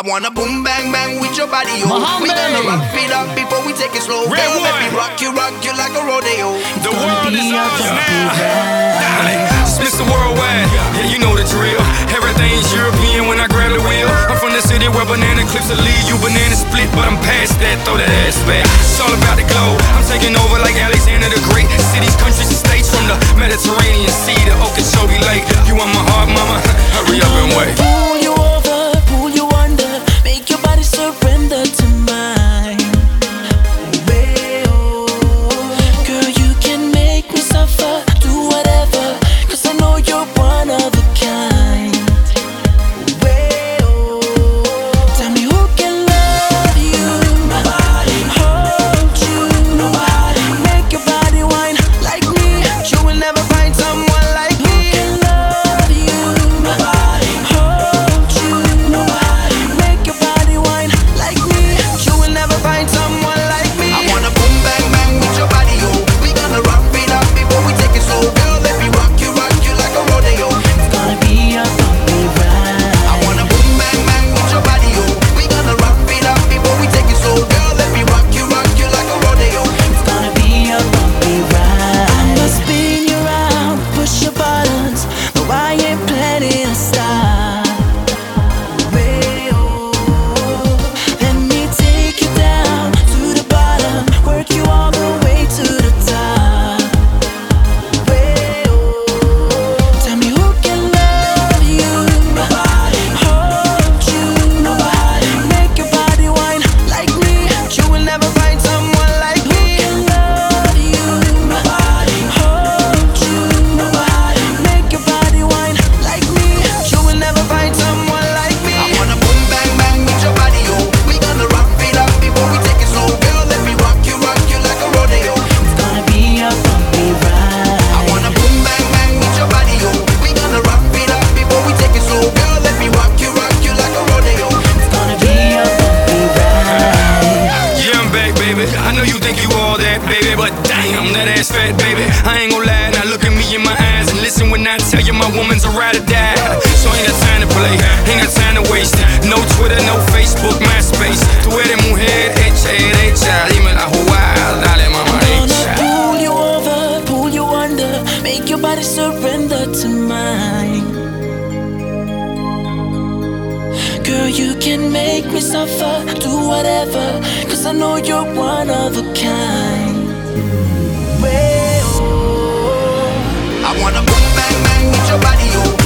I wanna boom bang bang with your body, yo. We gonna rock it up before we take it slow. Girl, let me rock you like a rodeo. The world is ours now. It's Mr. Worldwide, yeah, you know the drill. Everything's European when I grab the wheel. I'm from the city where banana clips will leave you banana split, but I'm past that, throw that ass back. It's all about the globe. I'm taking over like Alexander the Great. Cities, countries, and states from the Mediterranean Sea to Okeechobee Lake. You want my heart, mama? Hurry up and wait. Pull you over, pull you under, make your body surrender to mine. Girl, you can make me suffer, do whatever, 'cause I know you're one of a kind. Tell me who can love you, nobody, hold you, nobody, make your body whine like me. You will never find someone like me. Who can love you, nobody, hold you, nobody, make your body whine like me. You will never find someone like me. I wanna boom bang bang with your body, yo. We gonna rock it up before we take it slow. Girl, let me rock you like a rodeo. It's gonna be a bumpy ride. I wanna boom bang bang with your body, yo. We gonna rock it up before we take it slow. Girl, let me rock you like a rodeo. It's gonna be a bumpy ride. I'ma spin you around, push your buttons. No, I ain't planning to stop. Let me take you down to the bottom, work you all the way to the top. Tell me who can love you, nobody, hold you, nobody, make your body whine like me. You will never find someone like me. Who can love you, nobody, hold you, nobody, make your body whine like me. You will never find someone like me. I wanna boom bang bang with your body, yo. We gonna rock it up before we take it slow. Girl, let me rock you like a rodeo. It's gonna be a bumpy ride. I wanna boom bang bang with your body, yo. We gonna rock it up before we take it slow. Girl, let me rock you like a rodeo. It's gonna be a bumpy ride. Yeah, I'm back, baby. I know you think you all that, baby, but damn, that ass fat, baby. I ain't gon' lie, now look at me in my eyes and listen when I tell you my woman's a ride or die. So ain't got time to play, ain't got time to waste. No Twitter, no Facebook, MySpace. Tú eres mujer hecha, dime la jugada, dale mama Gonna hecha. pull you over, pull you under, make your body surrender to mine. Girl, you can make me suffer, do whatever, 'cause I know you're one of a kind. I wanna boom bang bang with your body, yo.